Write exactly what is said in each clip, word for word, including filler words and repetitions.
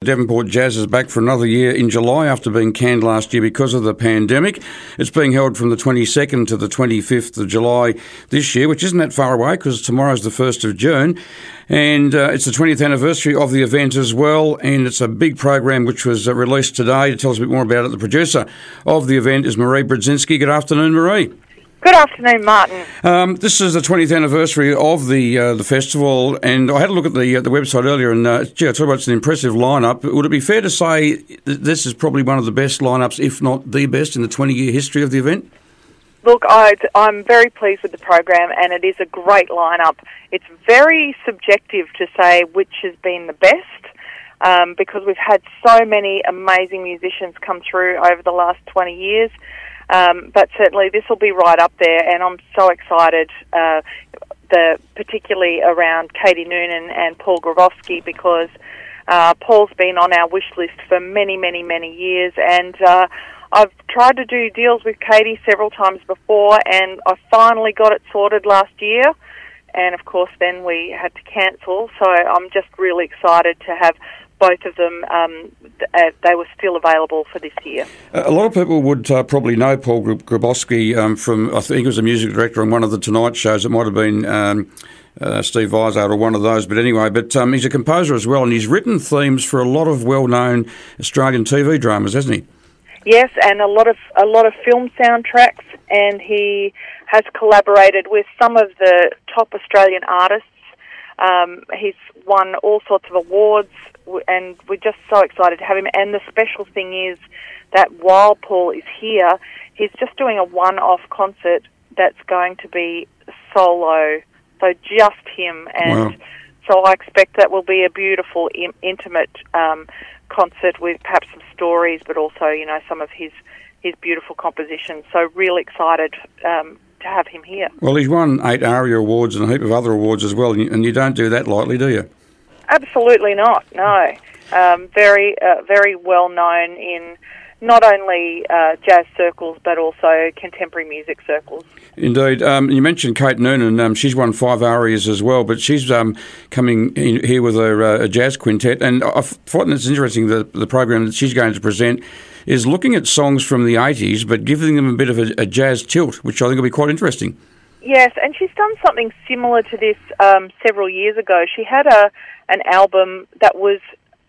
Devonport Jazz is back for another year in July after being canned last year because of the pandemic. It's being held from the twenty-second to the twenty-fifth of July this year, which isn't that far away because tomorrow's the first of June. And uh, it's the twentieth anniversary of the event as well, and it's a big program which was uh, released today. To tell us a bit more about it, the producer of the event is Marie Brodzinski. Good afternoon, Marie. Good afternoon, Martin. Um, this is the twentieth anniversary of the uh, the festival, and I had a look at the uh, the website earlier, and uh, gee, I tell you what, it's an impressive lineup. Would it be fair to say that this is probably one of the best lineups, if not the best, in the twenty-year history of the event? Look, I, I'm very pleased with the program, and it is a great lineup. It's very subjective to say which has been the best, um, because we've had so many amazing musicians come through over the last twenty years. Um, but certainly this will be right up there, and I'm so excited, uh, the particularly around Katie Noonan and Paul Grabowski, because uh, Paul's been on our wish list for many, many, many years, and uh, I've tried to do deals with Katie several times before, and I finally got it sorted last year, and of course then we had to cancel, so I'm just really excited to have both of them. Um, uh, they were still available for this year. A lot of people would uh, probably know Paul Grabowski um, from, I think he was a music director on one of the Tonight shows. It might have been um, uh, Steve Vizard or one of those, but anyway, but um, he's a composer as well, and he's written themes for a lot of well-known Australian T V dramas, hasn't he? Yes, and a lot of a lot of film soundtracks, and he has collaborated with some of the top Australian artists. Um, he's won all sorts of awards, and we're just so excited to have him. And the special thing is that while Paul is here, he's just doing a one-off concert that's going to be solo, so just him. And wow. So I expect that will be a beautiful, im- intimate um, concert with perhaps some stories, but also, you know, some of his, his beautiful compositions. So really excited um to have him here. Well, he's won eight ARIA awards and a heap of other awards as well, and you, and you don't do that lightly, do you? Absolutely not, no. Um, very uh, very well known in not only uh, jazz circles but also contemporary music circles. Indeed. Um, you mentioned Kate Noonan. Um, she's won five ARIAs as well, but she's um, coming in here with a, uh, a jazz quintet, and I find it's interesting that the program that she's going to present is looking at songs from the eighties but giving them a bit of a, a jazz tilt, which I think will be quite interesting. Yes, and she's done something similar to this um, several years ago. She had a an album that was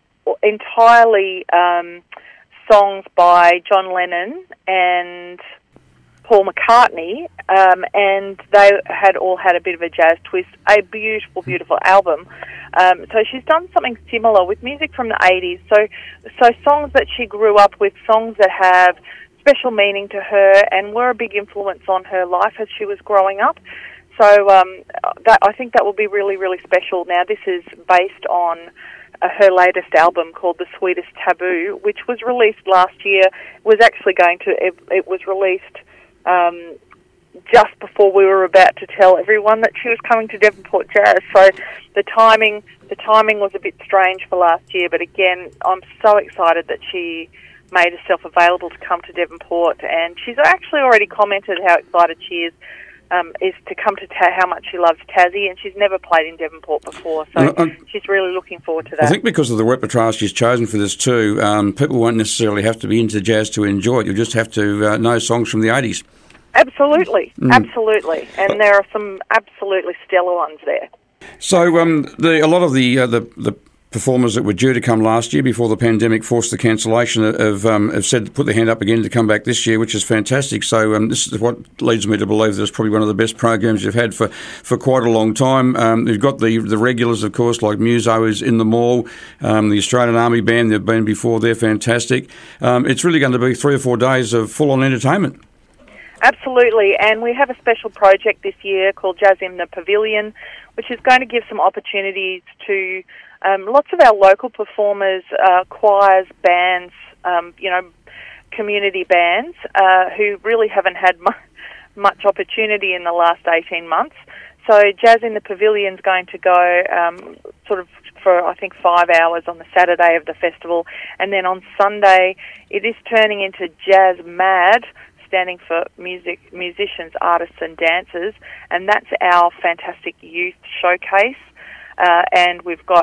entirely um, songs by John Lennon and Paul McCartney, um, and they had all had a bit of a jazz twist, a beautiful, beautiful album. Um, so she's done something similar with music from the eighties. So, so songs that she grew up with, songs that have special meaning to her and were a big influence on her life as she was growing up. So um, that, I think that will be really, really special. Now, this is based on uh, her latest album called The Sweetest Taboo, which was released last year. It was actually going to, it, it was released um, just before we were about to tell everyone that she was coming to Devonport Jazz. So the timing, the timing was a bit strange for last year, but again, I'm so excited that she made herself available to come to Devonport, and she's actually already commented how excited she is Um, is to come to ta- how much she loves Tassie, and she's never played in Devonport before, so uh, she's really looking forward to that. I think because of the repertoire she's chosen for this too, um, people won't necessarily have to be into jazz to enjoy it. You'll just have to uh, know songs from the eighties. Absolutely, mm. absolutely, and there are some absolutely stellar ones there. So um, the, a lot of the, uh, the the performers that were due to come last year before the pandemic forced the cancellation have, um, have said to put their hand up again to come back this year, which is fantastic. So um, this is what leads me to believe that it's probably one of the best programs you've had for, for quite a long time. Um, you've got the the regulars, of course, like Muso is in the mall, um, the Australian Army Band, they've been before, they're fantastic. Um, it's really going to be three or four days of full-on entertainment. Absolutely, and we have a special project this year called Jazz in the Pavilion, which is going to give some opportunities to um, lots of our local performers, uh, choirs, bands, um, you know, community bands, uh, who really haven't had mu- much opportunity in the last eighteen months. So Jazz in the Pavilion is going to go um, sort of for, I think, five hours on the Saturday of the festival, and then on Sunday it is turning into Jazz Mad, standing for music, musicians, artists and dancers, and that's our fantastic youth showcase. Uh, and we've got a,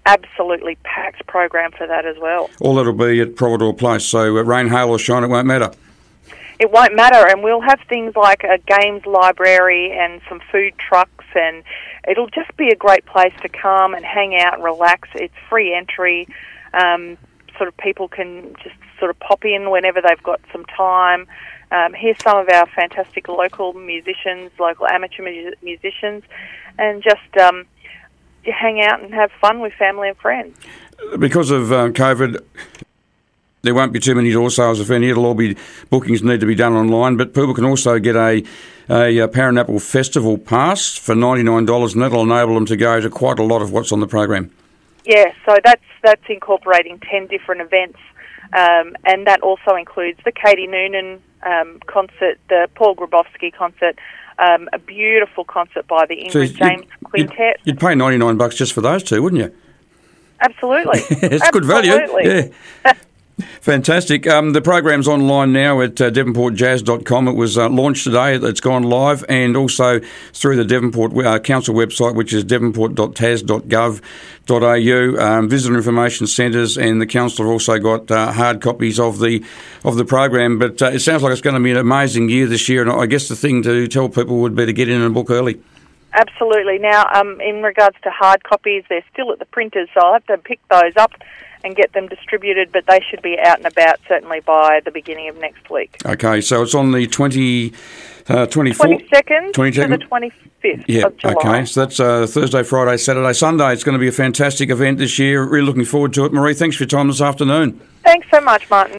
absolutely packed program for that as well. All that'll be at Providore Place, so uh, rain, hail or shine, it won't matter. It won't matter, and we'll have things like a games library and some food trucks, and it'll just be a great place to come and hang out and relax. It's free entry. Um, sort of people can just sort of pop in whenever they've got some time. Um, hear some of our fantastic local musicians, local amateur mu- musicians, and just um, hang out and have fun with family and friends. Because of um, COVID, there won't be too many door sales, if any. It'll all be, bookings need to be done online, but people can also get a, a, a Parinapple Festival pass for ninety-nine dollars, and that'll enable them to go to quite a lot of what's on the program. Yeah, so that's that's incorporating ten different events, um, and that also includes the Katie Noonan um, concert, the Paul Grabowski concert, um, a beautiful concert by the Ingrid So James you'd, Quintet. You'd, you'd pay ninety-nine bucks just for those two, wouldn't you? Absolutely. It's good value. Yeah. Fantastic. Um, the program's online now at uh, devonport jazz dot com. It was uh, launched today. It's gone live, and also through the Devonport uh, Council website, which is devonport dot tas dot gov dot a u. Um, visitor information centres and the council have also got uh, hard copies of the of the program. But uh, it sounds like it's going to be an amazing year this year, and I guess the thing to tell people would be to get in and book early. Absolutely. Now, um, in regards to hard copies, they're still at the printers, so I'll have to pick those up and get them distributed, but they should be out and about certainly by the beginning of next week. Okay, so it's on the twenty, uh, twenty-fourth? twenty-second, twenty-second to the twenty-fifth yeah, of July. Okay, so that's uh, Thursday, Friday, Saturday, Sunday. It's going to be a fantastic event this year. Really looking forward to it. Marie, thanks for your time this afternoon. Thanks so much, Martin.